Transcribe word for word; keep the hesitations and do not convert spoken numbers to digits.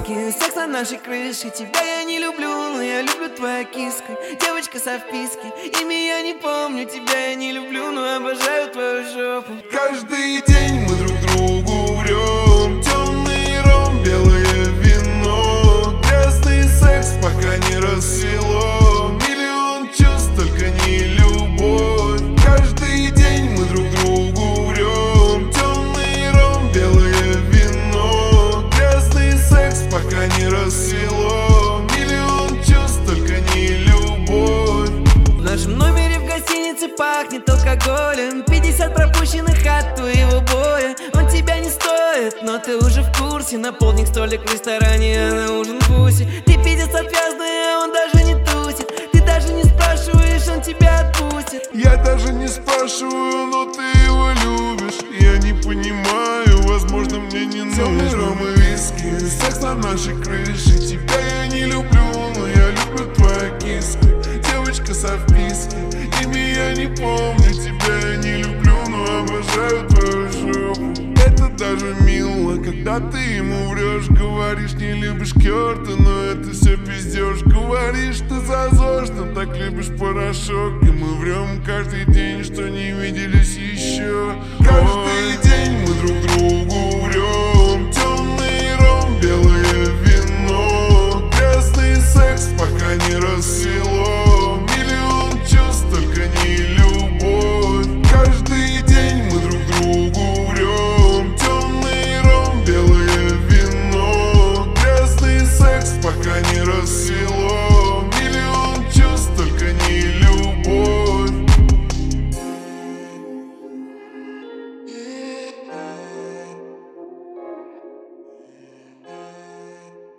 виски, секс на нашей крыше. Тебя я не люблю, но я люблю твою киску. Девочка со вписки, имя я не помню. Тебя я не люблю, но обожаю твою жопу. Каждый день мы друг другу врем. Темный ром, белое вино, грязный секс, пока не рассвело. Миллион чувств, только не любовь. Каждый день мы друг другу врем. Темный ром, белое вино, грязный секс, пока не рассвело. Миллион чувств, только не любовь. В нашем номере в гостинице пахнет алкоголем. Пятьдесят пропущенных от твоего боя. Он тебя не стоит, но ты уже в курсе. Наполник столик в ресторане, а на ужин пуси. Ты пиздец отвязный, а он даже не тусит. Ты даже не спрашиваешь, он тебя отпустит. Я даже не спрашиваю, но ты его любишь. Я не понимаю, возможно, мне не нужно. Темный ром и виски, секс на нашей крыше. Тебя я не люблю, но я люблю твою киску. Девочка со вписки, имя я не помню. Тебя я не люблю, но обожаю твою жопу. Это даже мило, когда ты ему врешь. Говоришь, не любишь Кёрта, но это все пиздешь. Говоришь, ты зазор, что так любишь порошок. И мы врем каждый день, что не